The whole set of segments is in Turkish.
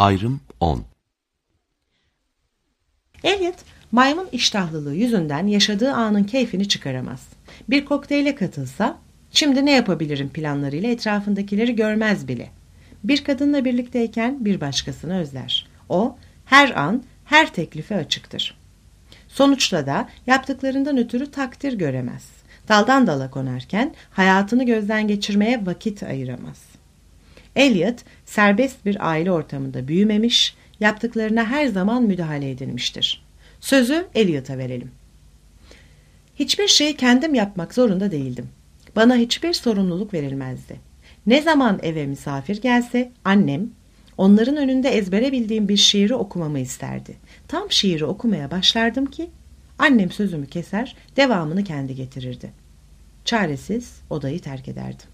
Ayrım 10. Elliot, maymun iştahlılığı yüzünden yaşadığı anın keyfini çıkaramaz. Bir kokteyle katılsa, şimdi ne yapabilirim planlarıyla etrafındakileri görmez bile. Bir kadınla birlikteyken bir başkasını özler. O, her an, her teklife açıktır. Sonuçta da yaptıklarından ötürü takdir göremez. Daldan dala konarken hayatını gözden geçirmeye vakit ayıramaz. Elliot, serbest bir aile ortamında büyümemiş, yaptıklarına her zaman müdahale edilmiştir. Sözü Elliot'a verelim. Hiçbir şeyi kendim yapmak zorunda değildim. Bana hiçbir sorumluluk verilmezdi. Ne zaman eve misafir gelse annem, onların önünde ezbere bildiğim bir şiiri okumamı isterdi. Tam şiiri okumaya başlardım ki annem sözümü keser, devamını kendi getirirdi. Çaresiz odayı terk ederdim.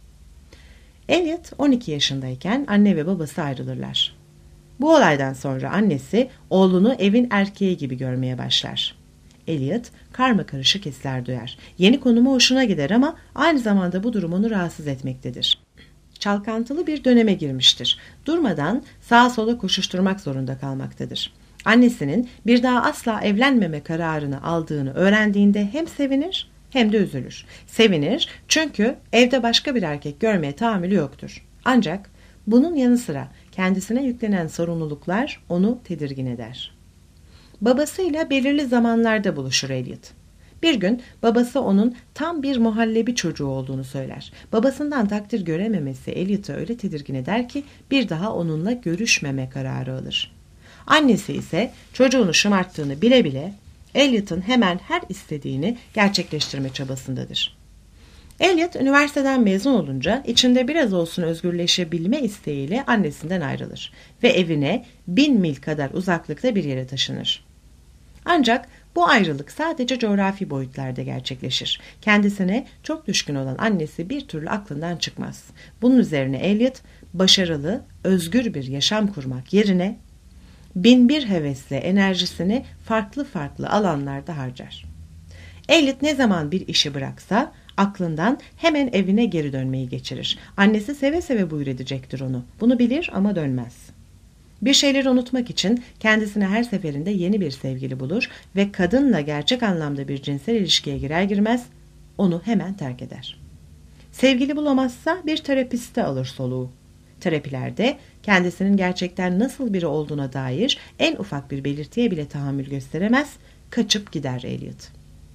Elliot 12 yaşındayken anne ve babası ayrılırlar. Bu olaydan sonra annesi oğlunu evin erkeği gibi görmeye başlar. Elliot karmakarışık hisler duyar. Yeni konumu hoşuna gider ama aynı zamanda bu durum onu rahatsız etmektedir. Çalkantılı bir döneme girmiştir. Durmadan sağa sola koşuşturmak zorunda kalmaktadır. Annesinin bir daha asla evlenmeme kararını aldığını öğrendiğinde hem sevinir hem de üzülür. Sevinir çünkü evde başka bir erkek görmeye tahammülü yoktur. Ancak bunun yanı sıra kendisine yüklenen sorumluluklar onu tedirgin eder. Babasıyla belirli zamanlarda buluşur Elliot. Bir gün babası onun tam bir muhallebi çocuğu olduğunu söyler. Babasından takdir görememesi Elliot'ı öyle tedirgin eder ki bir daha onunla görüşmeme kararı alır. Annesi ise çocuğunu şımarttığını bile bile Elliot'ın hemen her istediğini gerçekleştirme çabasındadır. Elliot üniversiteden mezun olunca içinde biraz olsun özgürleşebilme isteğiyle annesinden ayrılır ve evine 1000 mil kadar uzaklıkta bir yere taşınır. Ancak bu ayrılık sadece coğrafi boyutlarda gerçekleşir. Kendisine çok düşkün olan annesi bir türlü aklından çıkmaz. Bunun üzerine Elliot başarılı, özgür bir yaşam kurmak yerine binbir hevesle enerjisini farklı alanlarda harcar. Elliot ne zaman bir işi bıraksa aklından hemen evine geri dönmeyi geçirir. Annesi seve seve buyur edecektir onu. Bunu bilir ama dönmez. Bir şeyleri unutmak için kendisine her seferinde yeni bir sevgili bulur ve kadınla gerçek anlamda bir cinsel ilişkiye girer girmez onu hemen terk eder. Sevgili bulamazsa bir terapiste alır soluğu. Terapilerde kendisinin gerçekten nasıl biri olduğuna dair en ufak bir belirtiye bile tahammül gösteremez, kaçıp gider Elliot.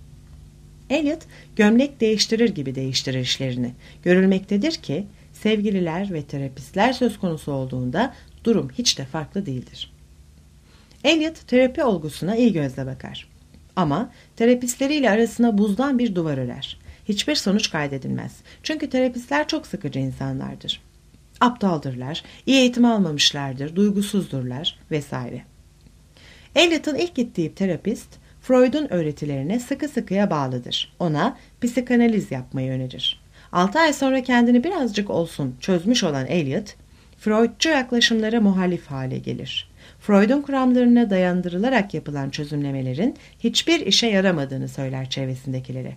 Elliot gömlek değiştirir gibi değiştirir işlerini. Görülmektedir ki sevgililer ve terapistler söz konusu olduğunda durum hiç de farklı değildir. Elliot terapi olgusuna iyi gözle bakar. Ama terapistleriyle arasına buzdan bir duvar örer. Hiçbir sonuç kaydedilmez. Çünkü terapistler çok sıkıcı insanlardır. Aptaldırlar, iyi eğitim almamışlardır, duygusuzdurlar vesaire. Elliot'ın ilk gittiği terapist Freud'un öğretilerine sıkı sıkıya bağlıdır. Ona psikanaliz yapmayı önerir. 6 ay sonra kendini birazcık olsun çözmüş olan Elliot, Freudcu yaklaşımlara muhalif hale gelir. Freud'un kuramlarına dayandırılarak yapılan çözümlemelerin hiçbir işe yaramadığını söyler çevresindekilere.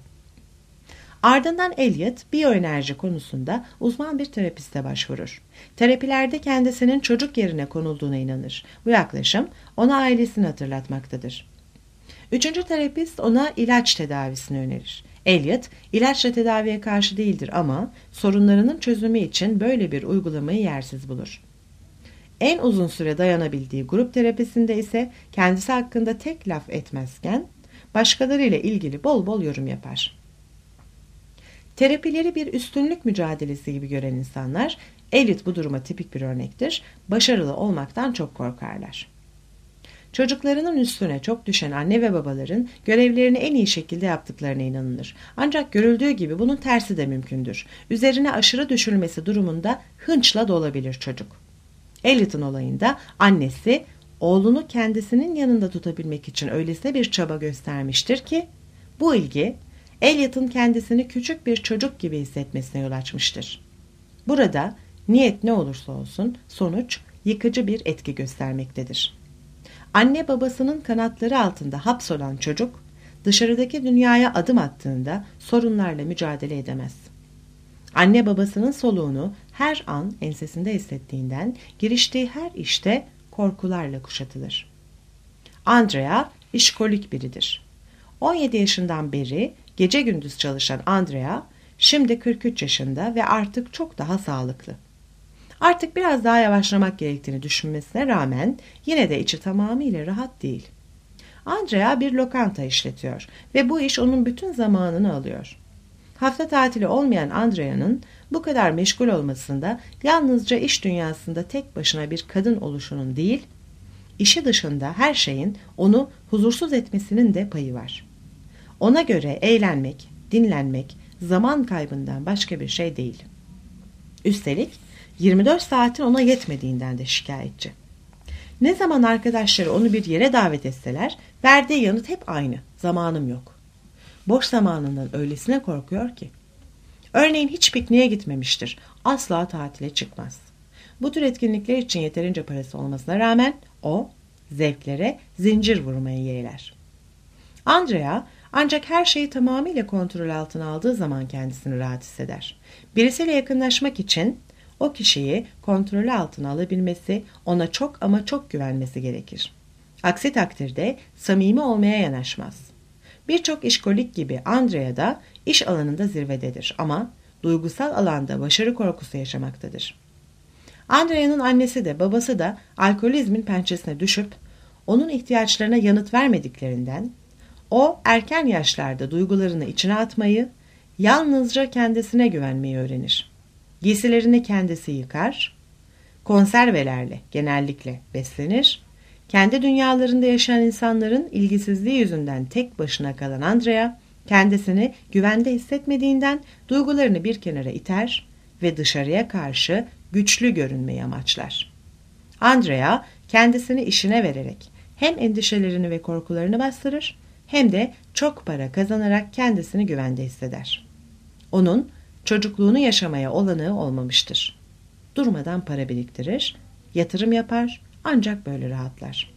Ardından Elliot biyoenerji konusunda uzman bir terapiste başvurur. Terapilerde kendisinin çocuk yerine konulduğuna inanır. Bu yaklaşım ona ailesini hatırlatmaktadır. 3. terapist ona ilaç tedavisini önerir. Elliot ilaçla tedaviye karşı değildir ama sorunlarının çözümü için böyle bir uygulamayı yersiz bulur. En uzun süre dayanabildiği grup terapisinde ise kendisi hakkında tek laf etmezken başkalarıyla ilgili bol bol yorum yapar. Terapileri bir üstünlük mücadelesi gibi gören insanlar, Elliot bu duruma tipik bir örnektir, başarılı olmaktan çok korkarlar. Çocuklarının üstüne çok düşen anne ve babaların görevlerini en iyi şekilde yaptıklarına inanılır. Ancak görüldüğü gibi bunun tersi de mümkündür. Üzerine aşırı düşülmesi durumunda hınçla dolabilir çocuk. Elliot'ın olayında annesi oğlunu kendisinin yanında tutabilmek için öylesine bir çaba göstermiştir ki bu ilgi Elliot'ın kendisini küçük bir çocuk gibi hissetmesine yol açmıştır. Burada niyet ne olursa olsun sonuç yıkıcı bir etki göstermektedir. Anne babasının kanatları altında hapsolan çocuk dışarıdaki dünyaya adım attığında sorunlarla mücadele edemez. Anne babasının soluğunu her an ensesinde hissettiğinden giriştiği her işte korkularla kuşatılır. Andrea işkolik biridir. 17 yaşından beri gece gündüz çalışan Andrea şimdi 43 yaşında ve artık çok daha sağlıklı. Artık biraz daha yavaşlamak gerektiğini düşünmesine rağmen yine de içi tamamıyla rahat değil. Andrea bir lokanta işletiyor ve bu iş onun bütün zamanını alıyor. Hafta tatili olmayan Andrea'nın bu kadar meşgul olmasında yalnızca iş dünyasında tek başına bir kadın oluşunun değil, işi dışında her şeyin onu huzursuz etmesinin de payı var. Ona göre eğlenmek, dinlenmek zaman kaybından başka bir şey değil. Üstelik 24 saatin ona yetmediğinden de şikayetçi. Ne zaman arkadaşları onu bir yere davet etseler verdiği yanıt hep aynı. Zamanım yok. Boş zamanından öylesine korkuyor ki. Örneğin hiç pikniğe gitmemiştir. Asla tatile çıkmaz. Bu tür etkinlikler için yeterince parası olmasına rağmen o zevklere zincir vurmayı yeğler. Andrea ancak her şeyi tamamıyla kontrol altına aldığı zaman kendisini rahat hisseder. Birisiyle yakınlaşmak için o kişiyi kontrol altına alabilmesi, ona çok ama çok güvenmesi gerekir. Aksi takdirde samimi olmaya yanaşmaz. Birçok işkolik gibi Andrea da iş alanında zirvededir ama duygusal alanda başarı korkusu yaşamaktadır. Andrea'nın annesi de babası da alkolizmin pençesine düşüp onun ihtiyaçlarına yanıt vermediklerinden o erken yaşlarda duygularını içine atmayı, yalnızca kendisine güvenmeyi öğrenir. Giysilerini kendisi yıkar, konservelerle genellikle beslenir, kendi dünyalarında yaşayan insanların ilgisizliği yüzünden tek başına kalan Andrea, kendisini güvende hissetmediğinden duygularını bir kenara iter ve dışarıya karşı güçlü görünmeyi amaçlar. Andrea kendisini işine vererek hem endişelerini ve korkularını bastırır hem de çok para kazanarak kendisini güvende hisseder. Onun çocukluğunu yaşamaya olanağı olmamıştır. Durmadan para biriktirir, yatırım yapar ancak böyle rahatlar.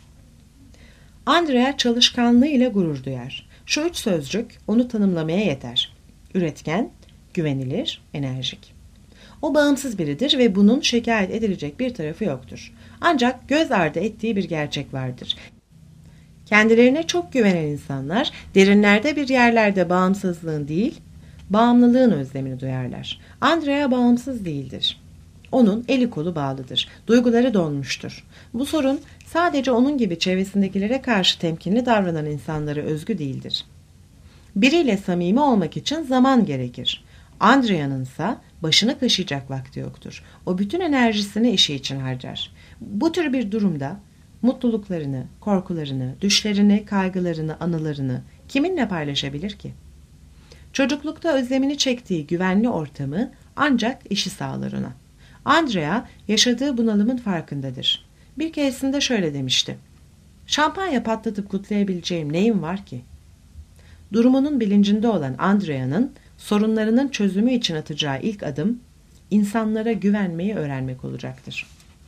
Andrea çalışkanlığıyla gurur duyar. Şu 3 sözcük onu tanımlamaya yeter. Üretken, güvenilir, enerjik. O bağımsız biridir ve bunun şikayet edilecek bir tarafı yoktur. Ancak göz ardı ettiği bir gerçek vardır. Kendilerine çok güvenen insanlar derinlerde bir yerlerde bağımsızlığın değil, bağımlılığın özlemini duyarlar. Andrea bağımsız değildir. Onun eli kolu bağlıdır. Duyguları donmuştur. Bu sorun sadece onun gibi çevresindekilere karşı temkinli davranan insanlara özgü değildir. Biriyle samimi olmak için zaman gerekir. Andrea'nın ise başını kaşıyacak vakti yoktur. O bütün enerjisini işi için harcar. Bu tür bir durumda mutluluklarını, korkularını, düşlerini, kaygılarını, anılarını kiminle paylaşabilir ki? Çocuklukta özlemini çektiği güvenli ortamı ancak işi sağlar ona. Andrea yaşadığı bunalımın farkındadır. Bir keresinde şöyle demişti. Şampanya patlatıp kutlayabileceğim neyim var ki? Durumunun bilincinde olan Andrea'nın sorunlarının çözümü için atacağı ilk adım insanlara güvenmeyi öğrenmek olacaktır.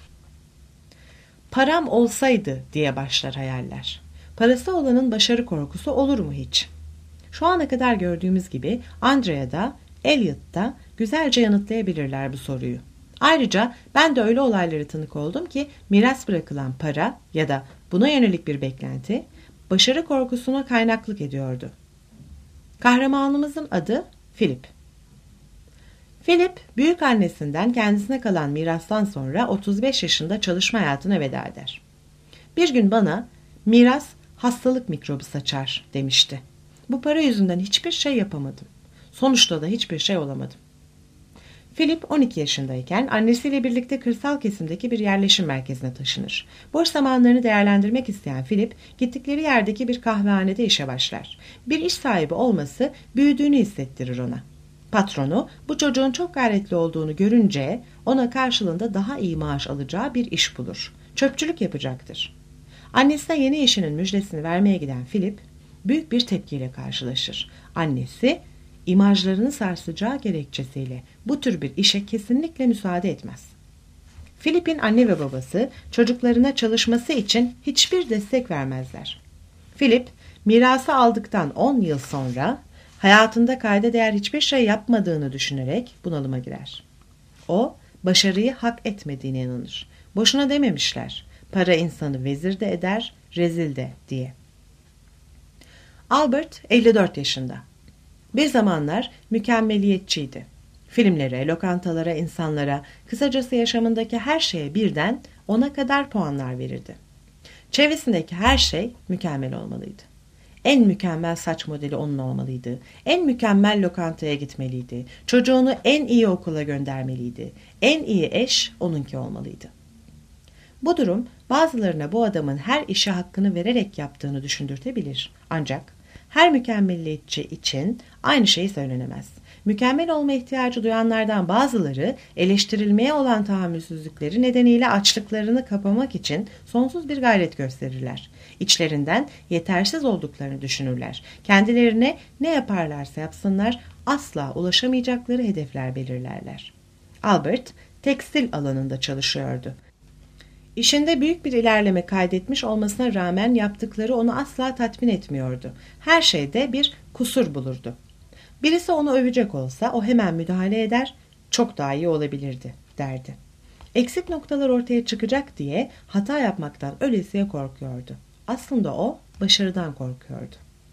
Param olsaydı diye başlar hayaller. Parası olanın başarı korkusu olur mu hiç? Şu ana kadar gördüğümüz gibi Andrea da Elliot da güzelce yanıtlayabilirler bu soruyu. Ayrıca ben de öyle olaylara tanık oldum ki miras bırakılan para ya da buna yönelik bir beklenti başarı korkusuna kaynaklık ediyordu. Kahramanımızın adı Philip. Philip, büyük annesinden kendisine kalan mirastan sonra 35 yaşında çalışma hayatına veda eder. Bir gün bana miras hastalık mikrobu saçar demişti. Bu para yüzünden hiçbir şey yapamadım. Sonuçta da hiçbir şey olamadım. Philip 12 yaşındayken annesiyle birlikte kırsal kesimdeki bir yerleşim merkezine taşınır. Boş zamanlarını değerlendirmek isteyen Philip, gittikleri yerdeki bir kahvehanede işe başlar. Bir iş sahibi olması büyüdüğünü hissettirir ona. Patronu bu çocuğun çok gayretli olduğunu görünce ona karşılığında daha iyi maaş alacağı bir iş bulur. Çöpçülük yapacaktır. Annesine yeni işinin müjdesini vermeye giden Philip büyük bir tepkiyle karşılaşır. Annesi imajlarını sarsacağı gerekçesiyle bu tür bir işe kesinlikle müsaade etmez. Philip'in anne ve babası çocuklarına çalışması için hiçbir destek vermezler. Philip mirası aldıktan 10 yıl sonra hayatında kayda değer hiçbir şey yapmadığını düşünerek bunalıma girer. O, başarıyı hak etmediğine inanır. Boşuna dememişler, para insanı vezir de eder, rezil de diye. Albert 54 yaşında. Bir zamanlar mükemmeliyetçiydi. Filmlere, lokantalara, insanlara, kısacası yaşamındaki her şeye birden 10'a kadar puanlar verirdi. Çevresindeki her şey mükemmel olmalıydı. En mükemmel saç modeli onun olmalıydı. En mükemmel lokantaya gitmeliydi. Çocuğunu en iyi okula göndermeliydi. En iyi eş onunki olmalıydı. Bu durum bazılarına bu adamın her işe hakkını vererek yaptığını düşündürtebilir. Ancak her mükemmeliyetçi için aynı şey söylenemez. Mükemmel olma ihtiyacı duyanlardan bazıları eleştirilmeye olan tahammülsüzlükleri nedeniyle açlıklarını kapamak için sonsuz bir gayret gösterirler. İçlerinden yetersiz olduklarını düşünürler. Kendilerine ne yaparlarsa yapsınlar asla ulaşamayacakları hedefler belirlerler. Albert tekstil alanında çalışıyordu. İşinde büyük bir ilerleme kaydetmiş olmasına rağmen yaptıkları onu asla tatmin etmiyordu. Her şeyde bir kusur bulurdu. Birisi onu övecek olsa o hemen müdahale eder, çok daha iyi olabilirdi derdi. Eksik noktalar ortaya çıkacak diye hata yapmaktan ölesiye korkuyordu. Aslında o başarıdan korkuyordu.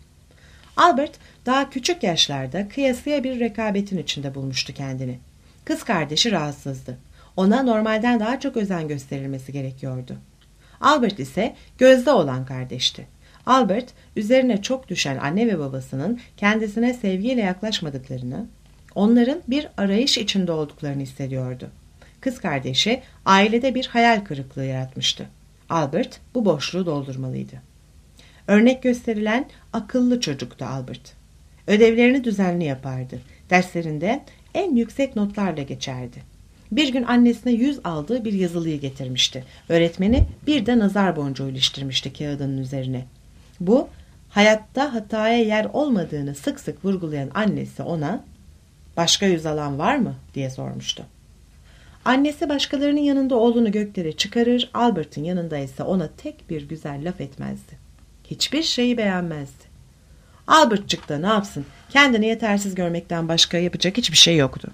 Albert daha küçük yaşlarda kıyasıya bir rekabetin içinde bulmuştu kendini. Kız kardeşi rahatsızdı. Ona normalden daha çok özen gösterilmesi gerekiyordu. Albert ise gözde olan kardeşti. Albert, üzerine çok düşen anne ve babasının kendisine sevgiyle yaklaşmadıklarını, onların bir arayış içinde olduklarını hissediyordu. Kız kardeşi ailede bir hayal kırıklığı yaratmıştı. Albert bu boşluğu doldurmalıydı. Örnek gösterilen akıllı çocuktu Albert. Ödevlerini düzenli yapardı. Derslerinde en yüksek notlarla geçerdi. Bir gün annesine 100 aldığı bir yazılıyı getirmişti. Öğretmeni bir de nazar boncuğu iliştirmişti kağıdının üzerine. Bu, hayatta hataya yer olmadığını sık sık vurgulayan annesi ona, "Başka 100 alan var mı?" diye sormuştu. Annesi başkalarının yanında oğlunu göklere çıkarır, Albert'ın yanında ise ona tek bir güzel laf etmezdi. Hiçbir şeyi beğenmezdi. Albert'cık da ne yapsın, kendini yetersiz görmekten başka yapacak hiçbir şey yoktu.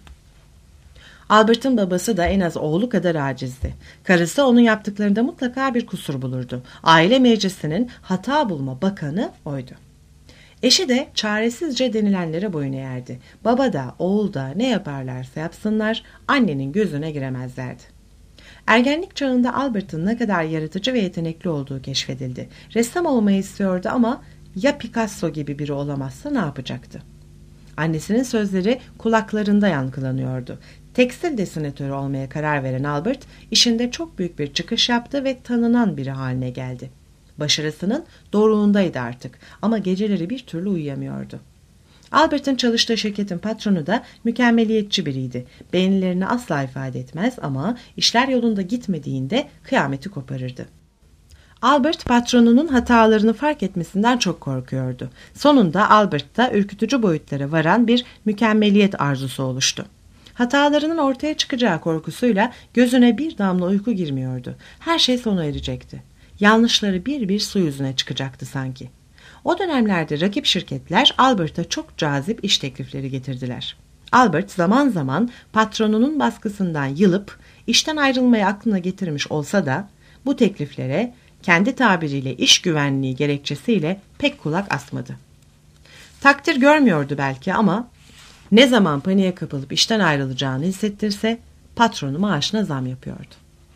Albert'ın babası da en az oğlu kadar acizdi. Karısı onun yaptıklarında mutlaka bir kusur bulurdu. Aile meclisinin hata bulma bakanı oydu. Eşi de çaresizce denilenlere boyun eğerdi. Baba da oğul da ne yaparlarsa yapsınlar annenin gözüne giremezlerdi. Ergenlik çağında Albert'ın ne kadar yaratıcı ve yetenekli olduğu keşfedildi. Ressam olmayı istiyordu ama ya Picasso gibi biri olamazsa ne yapacaktı? Annesinin sözleri kulaklarında yankılanıyordu. Tekstil desenatörü olmaya karar veren Albert, işinde çok büyük bir çıkış yaptı ve tanınan biri haline geldi. Başarısının doruğundaydı artık ama geceleri bir türlü uyuyamıyordu. Albert'ın çalıştığı şirketin patronu da mükemmeliyetçi biriydi. Beğenilerini asla ifade etmez ama işler yolunda gitmediğinde kıyameti koparırdı. Albert patronunun hatalarını fark etmesinden çok korkuyordu. Sonunda Albert'ta ürkütücü boyutlara varan bir mükemmeliyet arzusu oluştu. Hatalarının ortaya çıkacağı korkusuyla gözüne bir damla uyku girmiyordu. Her şey sona erecekti. Yanlışları bir bir su yüzüne çıkacaktı sanki. O dönemlerde rakip şirketler Albert'a çok cazip iş teklifleri getirdiler. Albert zaman zaman patronunun baskısından yılıp işten ayrılmayı aklına getirmiş olsa da bu tekliflere kendi tabiriyle iş güvenliği gerekçesiyle pek kulak asmadı. Takdir görmüyordu belki ama ne zaman paniğe kapılıp işten ayrılacağını hissettirse patronu maaşına zam yapıyordu.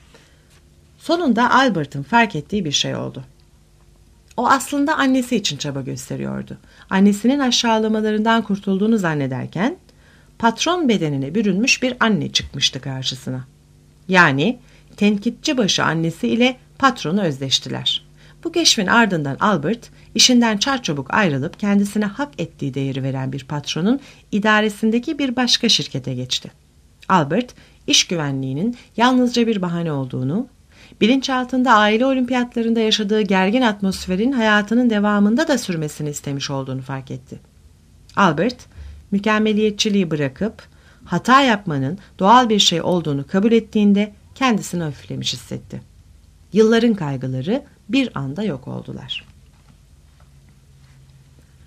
Sonunda Albert'ın fark ettiği bir şey oldu. O aslında annesi için çaba gösteriyordu. Annesinin aşağılamalarından kurtulduğunu zannederken patron bedenine bürünmüş bir anne çıkmıştı karşısına. Yani tenkitçi başı annesi ile patronu özdeştiler. Bu keşfin ardından Albert işinden çarçabuk ayrılıp kendisine hak ettiği değeri veren bir patronun idaresindeki bir başka şirkete geçti. Albert iş güvenliğinin yalnızca bir bahane olduğunu, bilinçaltında aile olimpiyatlarında yaşadığı gergin atmosferin hayatının devamında da sürmesini istemiş olduğunu fark etti. Albert, mükemmeliyetçiliği bırakıp hata yapmanın doğal bir şey olduğunu kabul ettiğinde kendisini hafiflemiş hissetti. Yılların kaygıları bir anda yok oldular.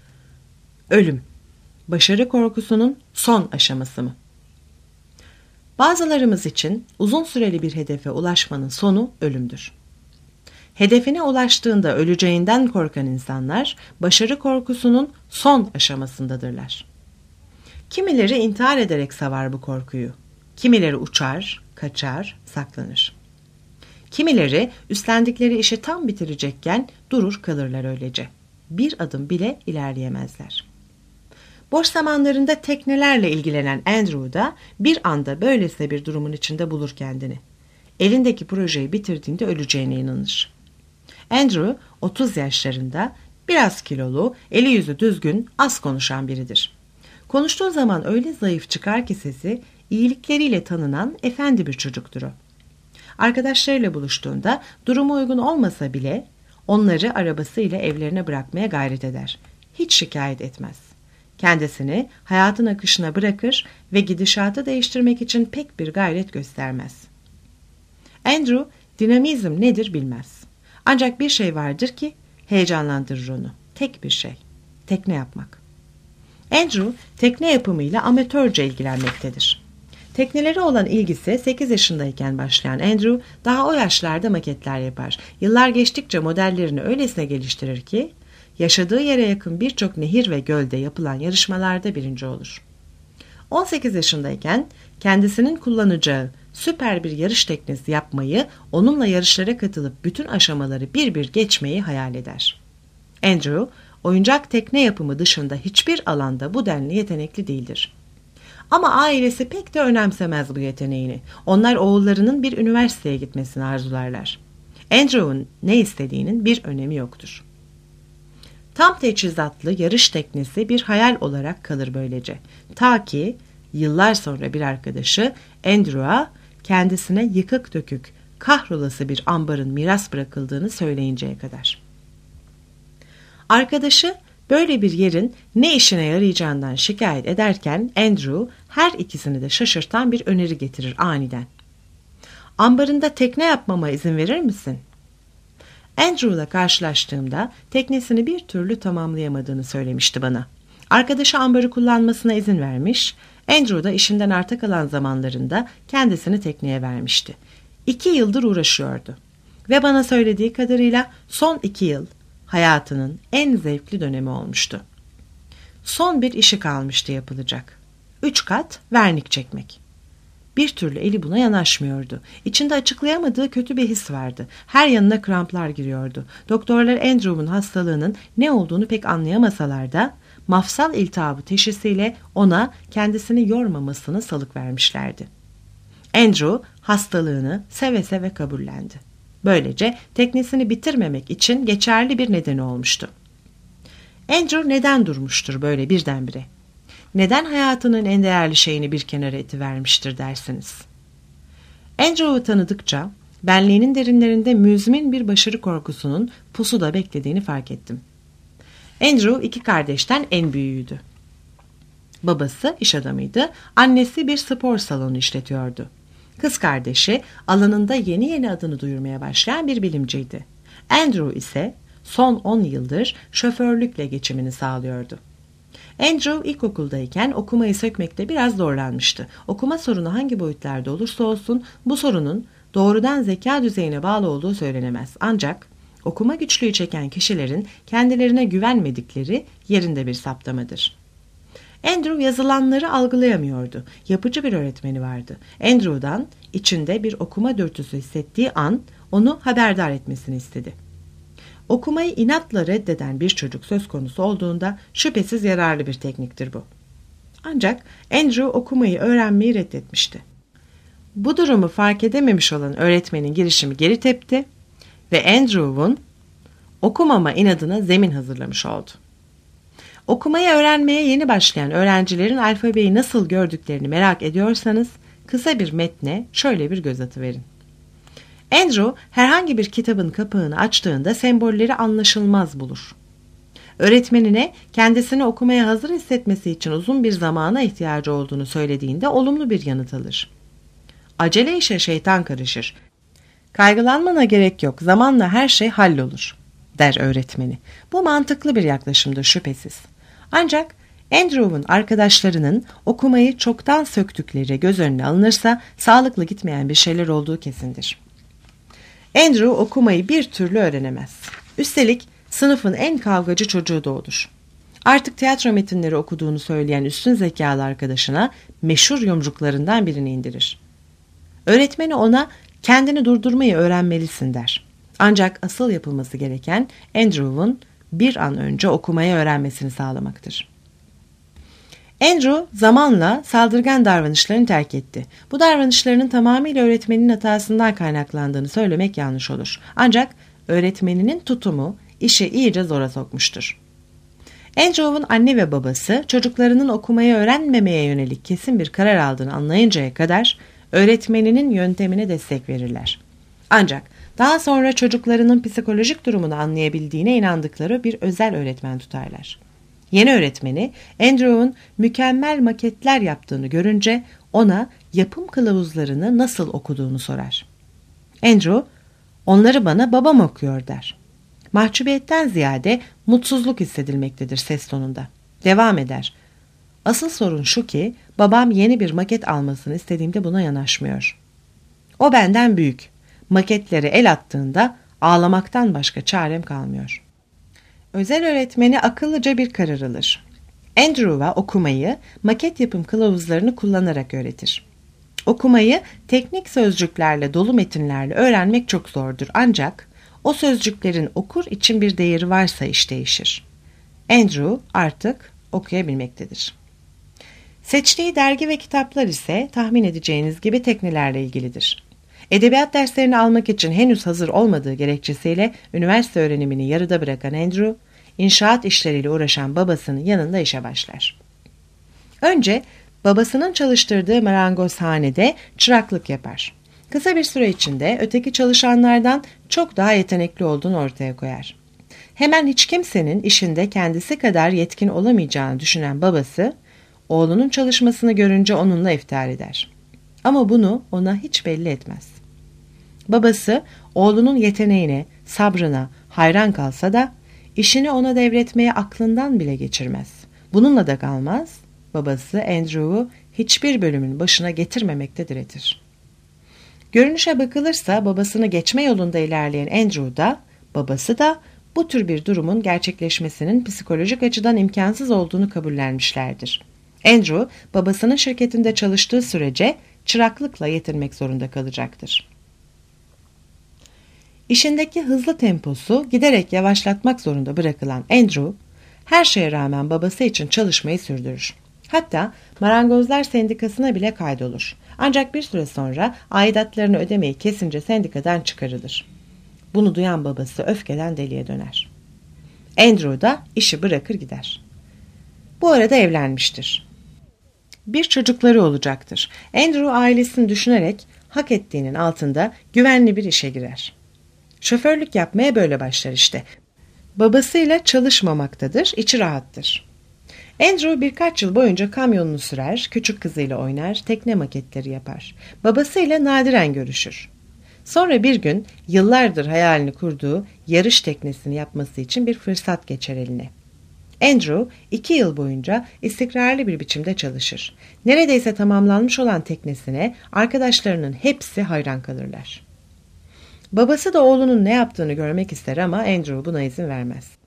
Ölüm, başarı korkusunun son aşaması mı? Bazılarımız için uzun süreli bir hedefe ulaşmanın sonu ölümdür. Hedefine ulaştığında öleceğinden korkan insanlar başarı korkusunun son aşamasındadırlar. Kimileri intihar ederek savar bu korkuyu. Kimileri uçar, kaçar, saklanır. Kimileri üstlendikleri işi tam bitirecekken durur kalırlar öylece. Bir adım bile ilerleyemezler. Boş zamanlarında teknelerle ilgilenen Andrew da bir anda böylesine bir durumun içinde bulur kendini. Elindeki projeyi bitirdiğinde öleceğine inanır. Andrew 30 yaşlarında, biraz kilolu, eli yüzü düzgün, az konuşan biridir. Konuştuğu zaman öyle zayıf çıkar ki sesi, iyilikleriyle tanınan efendi bir çocuktur o. Arkadaşlarıyla buluştuğunda durumu uygun olmasa bile onları arabasıyla evlerine bırakmaya gayret eder. Hiç şikayet etmez. Kendisini hayatın akışına bırakır ve gidişatı değiştirmek için pek bir gayret göstermez. Andrew dinamizm nedir bilmez. Ancak bir şey vardır ki heyecanlandırır onu. Tek bir şey. Tekne yapmak. Andrew tekne yapımıyla amatörce ilgilenmektedir. Tekneleri olan ilgisi 8 yaşındayken başlayan Andrew daha o yaşlarda maketler yapar. Yıllar geçtikçe modellerini öylesine geliştirir ki yaşadığı yere yakın birçok nehir ve gölde yapılan yarışmalarda birinci olur. 18 yaşındayken kendisinin kullanacağı süper bir yarış teknesi yapmayı, onunla yarışlara katılıp bütün aşamaları bir bir geçmeyi hayal eder. Andrew, oyuncak tekne yapımı dışında hiçbir alanda bu denli yetenekli değildir. Ama ailesi pek de önemsemez bu yeteneğini. Onlar oğullarının bir üniversiteye gitmesini arzularlar. Andrew'un ne istediğinin bir önemi yoktur. Tam teçhizatlı yarış teknesi bir hayal olarak kalır böylece. Ta ki yıllar sonra bir arkadaşı Andrew'a kendisine yıkık dökük, kahrolası bir ambarın miras bırakıldığını söyleyinceye kadar. Arkadaşı böyle bir yerin ne işine yarayacağından şikayet ederken Andrew her ikisini de şaşırtan bir öneri getirir aniden. Ambarında tekne yapmama izin verir misin? Andrew'la karşılaştığımda teknesini bir türlü tamamlayamadığını söylemişti bana. Arkadaşı ambarı kullanmasına izin vermiş, Andrew da işinden arta kalan zamanlarında kendisini tekneye vermişti. 2 yıldır uğraşıyordu. Ve bana söylediği kadarıyla son 2 yıl hayatının en zevkli dönemi olmuştu. Son bir işi kalmıştı yapılacak. 3 kat vernik çekmek. Bir türlü eli buna yanaşmıyordu. İçinde açıklayamadığı kötü bir his vardı. Her yanına kramplar giriyordu. Doktorlar Andrew'un hastalığının ne olduğunu pek anlayamasalar da mafsal iltihabı teşhisiyle ona kendisini yormamasını salık vermişlerdi. Andrew hastalığını seve seve kabullendi. Böylece teknesini bitirmemek için geçerli bir nedeni olmuştu. Andrew neden durmuştur böyle birdenbire? Neden hayatının en değerli şeyini bir kenara itivermiştir dersiniz? Andrew'u tanıdıkça benliğinin derinlerinde müzmin bir başarı korkusunun pusuda beklediğini fark ettim. Andrew 2 kardeşten en büyüğüydü. Babası iş adamıydı, annesi bir spor salonu işletiyordu. Kız kardeşi alanında yeni adını duyurmaya başlayan bir bilimciydi. Andrew ise son 10 yıldır şoförlükle geçimini sağlıyordu. Andrew ilkokuldayken okumayı sökmekte biraz zorlanmıştı. Okuma sorunu hangi boyutlarda olursa olsun bu sorunun doğrudan zeka düzeyine bağlı olduğu söylenemez. Ancak okuma güçlüğü çeken kişilerin kendilerine güvenmedikleri yerinde bir saptamadır. Andrew yazılanları algılayamıyordu. Yapıcı bir öğretmeni vardı. Andrew'dan içinde bir okuma dürtüsü hissettiği an onu haberdar etmesini istedi. Okumayı inatla reddeden bir çocuk söz konusu olduğunda şüphesiz yararlı bir tekniktir bu. Ancak Andrew okumayı öğrenmeyi reddetmişti. Bu durumu fark edememiş olan öğretmenin girişimi geri tepti ve Andrew'un okumama inadına zemin hazırlamış oldu. Okumayı öğrenmeye yeni başlayan öğrencilerin alfabeyi nasıl gördüklerini merak ediyorsanız kısa bir metne şöyle bir göz atıverin. Andrew herhangi bir kitabın kapağını açtığında sembolleri anlaşılmaz bulur. Öğretmenine kendisini okumaya hazır hissetmesi için uzun bir zamana ihtiyacı olduğunu söylediğinde olumlu bir yanıt alır. Acele işe şeytan karışır. Kaygılanmana gerek yok, zamanla her şey hallolur, der öğretmeni. Bu mantıklı bir yaklaşımdır şüphesiz. Ancak Andrew'un arkadaşlarının okumayı çoktan söktükleri göz önüne alınırsa sağlıklı gitmeyen bir şeyler olduğu kesindir. Andrew okumayı bir türlü öğrenemez. Üstelik sınıfın en kavgacı çocuğu da odur. Artık tiyatro metinleri okuduğunu söyleyen üstün zekalı arkadaşına meşhur yumruklarından birini indirir. Öğretmeni ona kendini durdurmayı öğrenmelisin der. Ancak asıl yapılması gereken Andrew'un bir an önce okumayı öğrenmesini sağlamaktır. Andrew zamanla saldırgan davranışlarını terk etti. Bu davranışlarının tamamıyla öğretmeninin hatasından kaynaklandığını söylemek yanlış olur. Ancak öğretmeninin tutumu işi iyice zora sokmuştur. Andrew'un anne ve babası çocuklarının okumayı öğrenmemeye yönelik kesin bir karar aldığını anlayıncaya kadar öğretmeninin yöntemine destek verirler. Ancak daha sonra çocuklarının psikolojik durumunu anlayabildiğine inandıkları bir özel öğretmen tutarlar. Yeni öğretmeni Andrew'un mükemmel maketler yaptığını görünce ona yapım kılavuzlarını nasıl okuduğunu sorar. Andrew, "Onları bana babam okuyor." der. Mahcubiyetten ziyade mutsuzluk hissedilmektedir ses tonunda. Devam eder. "Asıl sorun şu ki babam yeni bir maket almasını istediğimde buna yanaşmıyor. O benden büyük. Maketlere el attığında ağlamaktan başka çarem kalmıyor." Özel öğretmeni akıllıca bir karar alır. Andrew'a okumayı maket yapım kılavuzlarını kullanarak öğretir. Okumayı teknik sözcüklerle dolu metinlerle öğrenmek çok zordur, ancak o sözcüklerin okur için bir değeri varsa iş değişir. Andrew artık okuyabilmektedir. Seçtiği dergi ve kitaplar ise tahmin edeceğiniz gibi teknelerle ilgilidir. Edebiyat derslerini almak için henüz hazır olmadığı gerekçesiyle üniversite öğrenimini yarıda bırakan Andrew, inşaat işleriyle uğraşan babasının yanında işe başlar. Önce babasının çalıştırdığı marangozhanede çıraklık yapar. Kısa bir süre içinde öteki çalışanlardan çok daha yetenekli olduğunu ortaya koyar. Hemen hiç kimsenin işinde kendisi kadar yetkin olamayacağını düşünen babası, oğlunun çalışmasını görünce onunla iftihar eder. Ama bunu ona hiç belli etmez. Babası oğlunun yeteneğine, sabrına hayran kalsa da işini ona devretmeye aklından bile geçirmez. Bununla da kalmaz, babası Andrew'u hiçbir bölümün başına getirmemekte diretir. Görünüşe bakılırsa babasını geçme yolunda ilerleyen Andrew da, babası da bu tür bir durumun gerçekleşmesinin psikolojik açıdan imkansız olduğunu kabullenmişlerdir. Andrew, babasının şirketinde çalıştığı sürece çıraklıkla yetinmek zorunda kalacaktır. İşindeki hızlı temposu giderek yavaşlatmak zorunda bırakılan Andrew, her şeye rağmen babası için çalışmayı sürdürür. Hatta Marangozlar Sendikası'na bile kaydolur. Ancak bir süre sonra aidatlarını ödemeyi kesince sendikadan çıkarılır. Bunu duyan babası öfkeden deliye döner. Andrew da işi bırakır gider. Bu arada evlenmiştir. Bir çocukları olacaktır. Andrew ailesini düşünerek hak ettiğinin altında güvenli bir işe girer. Şoförlük yapmaya böyle başlar işte. Babasıyla çalışmamaktadır, içi rahattır. Andrew birkaç yıl boyunca kamyonunu sürer, küçük kızıyla oynar, tekne maketleri yapar. Babasıyla nadiren görüşür. Sonra bir gün yıllardır hayalini kurduğu yarış teknesini yapması için bir fırsat geçer eline. Andrew 2 yıl boyunca istikrarlı bir biçimde çalışır. Neredeyse tamamlanmış olan teknesine arkadaşlarının hepsi hayran kalırlar. Babası da oğlunun ne yaptığını görmek ister ama Andrew buna izin vermez.